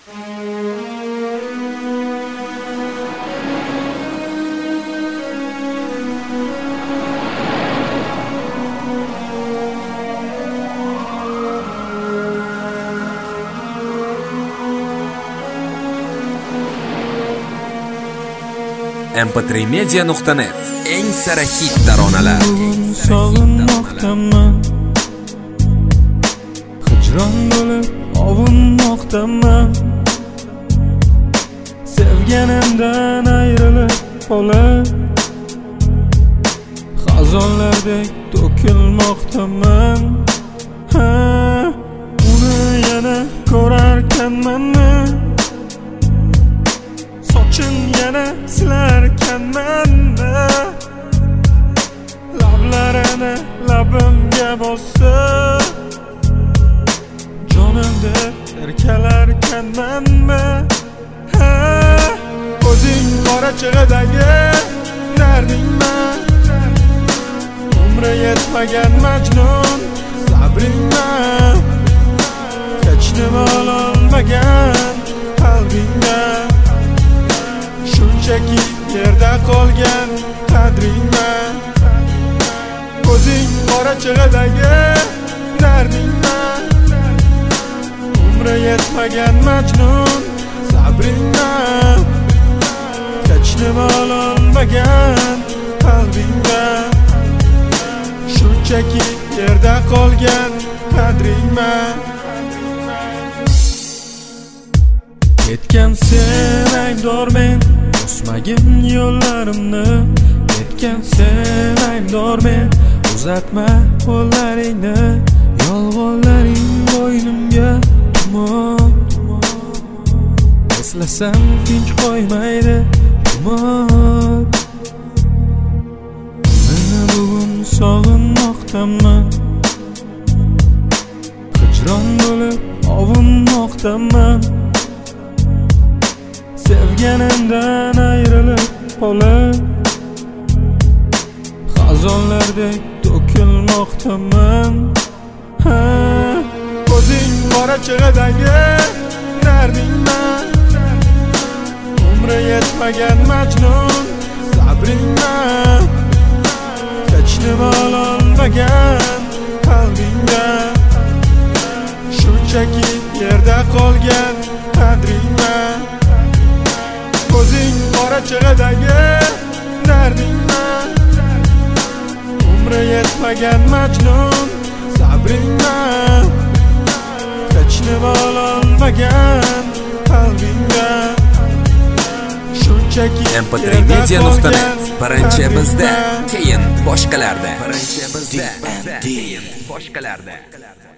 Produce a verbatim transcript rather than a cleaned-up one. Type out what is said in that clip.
em p tre media nuqta net eng sara hit taronalar. Sog'inmoqdaman, hijron bo'lib ovunmoqdaman, sevganimdan ayrilib qolib xazonlardek to'kilmoqdaman. Ha, uni yana ko'rarkanmanmi? Sochim yana silarkanmanmi? Lablarini labimga bosib jonim deb erkalarkanmanmi? Ha, o'zing qorachig'idagi dardingman, umri yetmagan majnun sabringman, hech nima ololmagan qalbingdan, shunchaki yerda qolgan qadringman. Ko'zing qorachig'idagi dardingman, umri yetmagan majnun sabringman, hech nima ololmagan qalbingdan, shunchaki yerda qolgan qadringman. Ketgan sen aybdormen, o'smagin yo'llarimni. Ketgan sen aybdormen, uzatma qo'llaringni. Yolg'onlaring bo'ynimga tumor, eslasam tinch qo'ymaydi tumor. Meni bugun sog'inmoqdaman, hijron bo'lib ovunmoqdaman, sevganimdan ayrilib qolib xazonlardek to'kilmoqdaman. Ha, ko'zing qorachig'idagi dardingman, umri yetmagan majnun sabringman, hech nima ololmagan qalbingdan, shunchaki yerda qolgan qadringman. Ko'zing qorachig'idagi dardingman, umri yetmagan majnun sabringman, hech nima ololmagan qalbingdan, shunchaki em p tre media nuqta net birinchi bizda, keyin boshqalarda. Birinchi bizda, keyin boshqalarda.